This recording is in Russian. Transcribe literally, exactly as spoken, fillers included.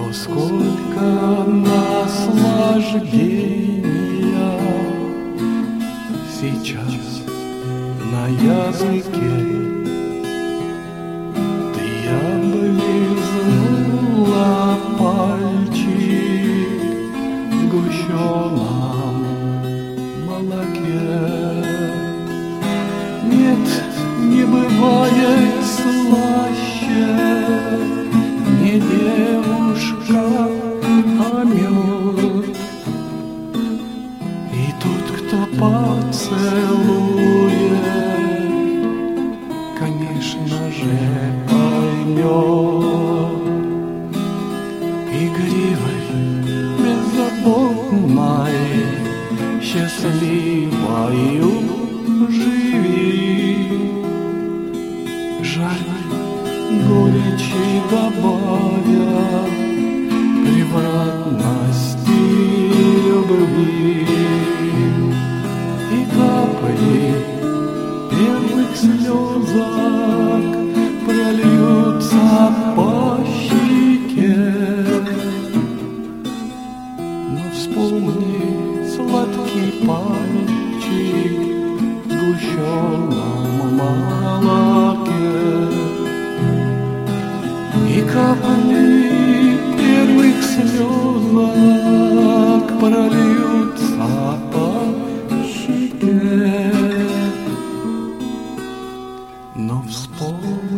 О, сколько наслаждения сейчас на языке. Ты облизнула пальчик в сгущенном молоке. Нет, не бывает слаще, не девушка, а мед. И тот, кто поцелует, конечно же, поймет. Игривой, беззаботной, счастливою живи. Жаль, горечи добавя превратности любви. И капли первых слезок прольются по щеке. Но вспомни сладкий пальчик в сгущенном молоке. И капли первых слезок прольются по щеке. Но вспомни